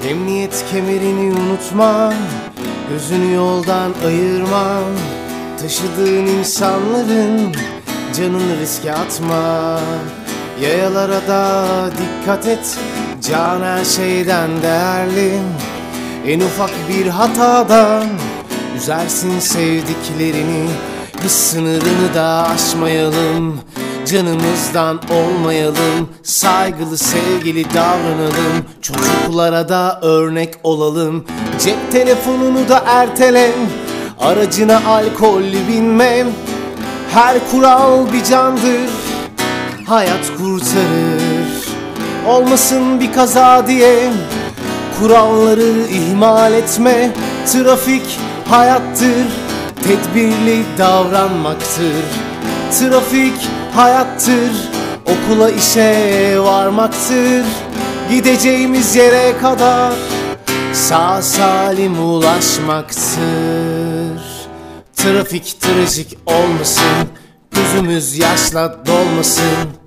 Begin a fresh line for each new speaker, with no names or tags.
Emniyet kemerini unutma, gözünü yoldan ayırma. Taşıdığın insanların canını riske atma. Yayalara da dikkat et, can her şeyden değerli. En ufak bir hatadan üzersin sevdiklerini. Hız sınırını da aşmayalım, canımızdan olmayalım. Saygılı sevgili davranalım, çocuklara da örnek olalım. Cep telefonunu da ertele, aracına alkollü binme. Her kural bir candır, hayat kurtarır. Olmasın bir kaza diye kuralları ihmal etme. Trafik hayattır, tedbirli davranmaktır. Trafik hayattır, okula işe varmaktır. Gideceğimiz yere kadar sağ salim ulaşmaktır. Trafik trajik olmasın, gözümüz yaşla dolmasın.